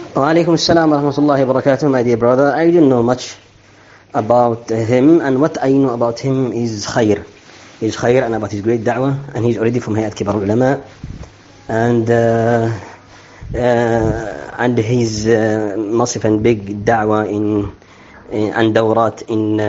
Wa alaikum assalam wa rahmatullahi wa barakatuh, my dear brother. I don't know much about him, and what I know about him is khair. He's khair, and about his great da'wah, and he's already from Hayat Kibar Ulama, and his massive and big da'wah and dawrat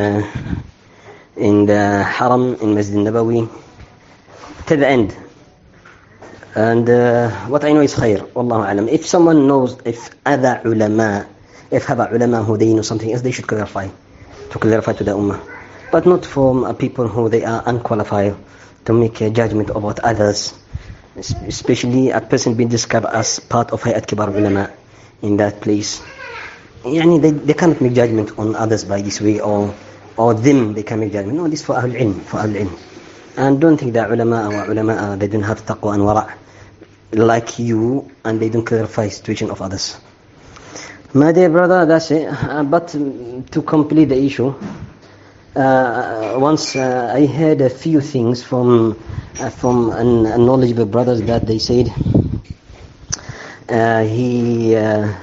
in the Haram, in Masjid Nabawi, to the end. And what I know is khair, wallahu alam. If someone knows, if other ulama who they know something else, they should clarify to the ummah, but not from people who they are unqualified to make a judgment about others, especially a person being described as part of Hayat Kibar Ulama in that place. They cannot make judgment on others by this way, or them they can make judgment. No, this for Ahlul Ilm. And don't think that ulama they don't have taqwa and wara' like you, and they don't clarify situation of others. My dear brother, that's it. But to complete the issue, once I heard a few things from knowledgeable brothers that they said he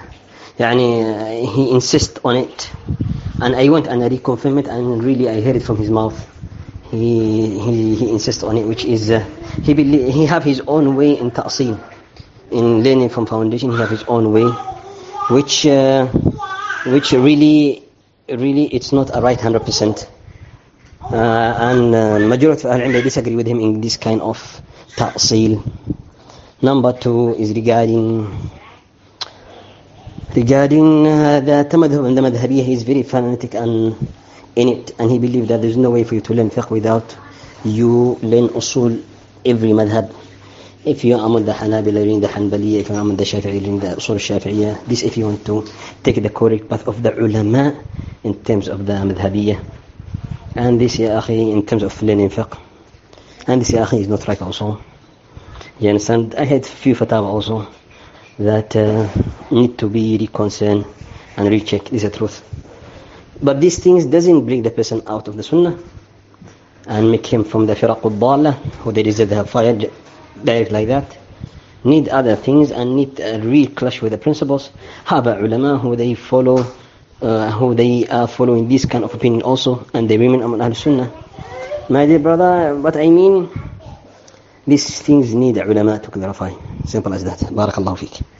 insists on it, and I went and I reconfirmed it, and really I heard it from his mouth. He insists on it, which is he have his own way in ta'sil, in learning from foundation. He have his own way, which really it's not a right 100%. And majority of Ahlul Ilm, they disagree with him in this kind of ta'sil. Number 2 is regarding the tamadhub and the madhabiyah. He is very fanatic and in it, and he believes that there is no way for you to learn fiqh without you learn usul every madhab. If you are among the Hanabila, reading the Hanbaliyya. If you are among the Shafi'i, reading the usul Shafi'iyya. This if you want to take the correct path of the ulama in terms of the madhabiyya. And this, ya akhi, in terms of learning fiqh. And this, ya akhi, is not right also. You understand? I had few fatawa also that need to be reconciled and rechecked. This is the truth. But these things doesn't bring the person out of the sunnah and make him from the firaqud dalla, who they deserve to have fired direct like that. Need other things and need a real clash with the principles. Haba ulama who they follow, who they are following this kind of opinion also, and they remain among Ahl-Sunnah. My dear brother, what I mean, these things need ulama to clarify. Simple as that. Barakallahu feek.